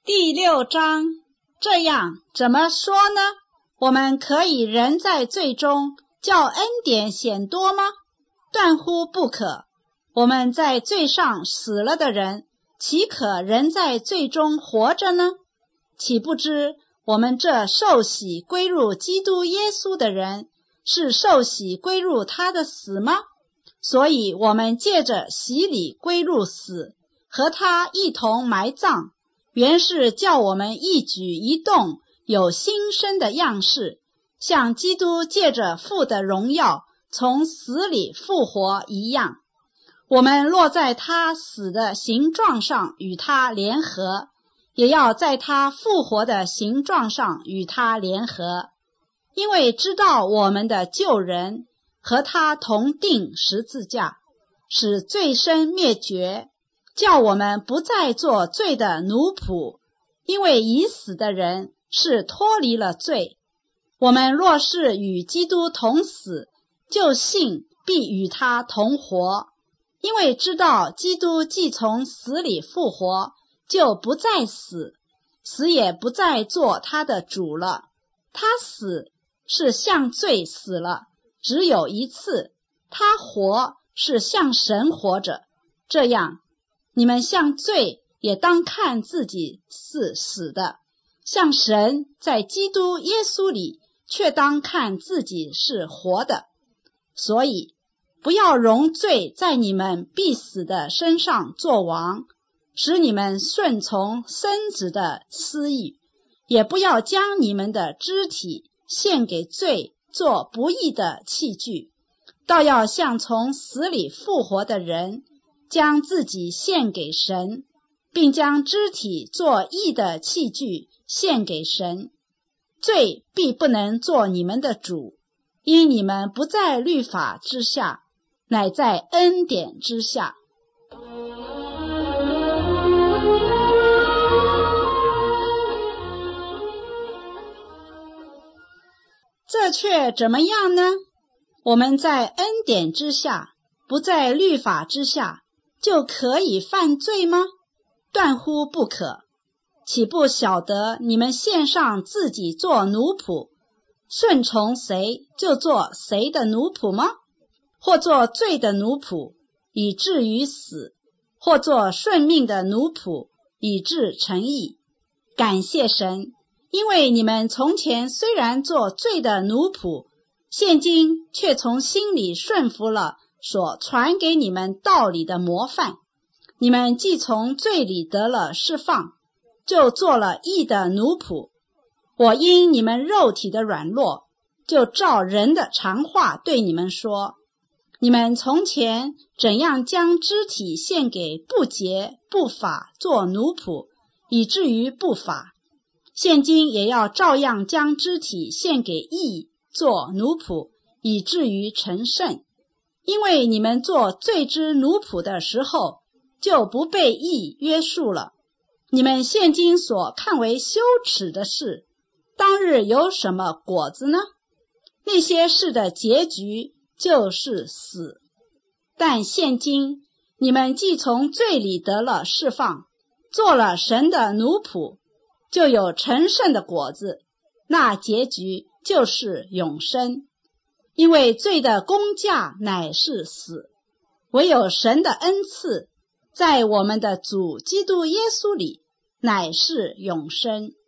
第6章，这样怎么说呢？我们可以仍在罪中，叫恩典显多吗？断乎不可。我们在罪上死了的人，岂可仍在罪中活着呢？岂不知我们这受洗归入基督耶稣的人，是受洗归入他的死吗？所以我们借着洗礼归入死，和他一同埋葬，原是叫我们一举一动有新生的样式，像基督借着父的荣耀从死里复活一样。我们若在他死的形状上与他联合，也要在他复活的形状上与他联合，因为知道我们的旧人和他同钉十字架，使罪身灭绝，叫我们不再做罪的奴仆，因为已死的人是脱离了罪。我们若是与基督同死，就信必与他同活，因为知道基督既从死里复活，就不再死，死也不再做他的主了。他死是向罪死了，只有一次；他活是向神活着。这样，你们向罪也当看自己是死的，向神在基督耶稣里却当看自己是活的。所以不要容罪在你们必死的身上作王，使你们顺从生子的私欲，也不要将你们的肢体献给罪做不义的器具，倒要像从死里复活的人，将自己献给神，并将肢体做义的器具献给神。罪必不能做你们的主，因你们不在律法之下，乃在恩典之下。这却怎么样呢？我们在恩典之下，不在律法之下，就可以犯罪吗？断乎不可。岂不晓得你们献上自己做奴仆，顺从谁就做谁的奴仆吗？或做罪的奴仆，以至于死；或做顺命的奴仆，以致成义。感谢神，因为你们从前虽然做罪的奴仆，现今却从心里顺服了所传给你们道理的模范。你们既从罪里得了释放，就做了义的奴仆。我因你们肉体的软弱，就照人的常话对你们说，你们从前怎样将肢体献给不洁不法做奴仆，以至于不法，现今也要照样将肢体献给义做奴仆，以至于成圣。因为你们做罪之奴仆的时候，就不被义约束了。你们现今所看为羞耻的事，当日有什么果子呢？那些事的结局就是死。但现今你们既从罪里得了释放，做了神的奴仆，就有成圣的果子，那结局就是永生。因为罪的工价乃是死，唯有神的恩赐在我们的主基督耶稣里乃是永生。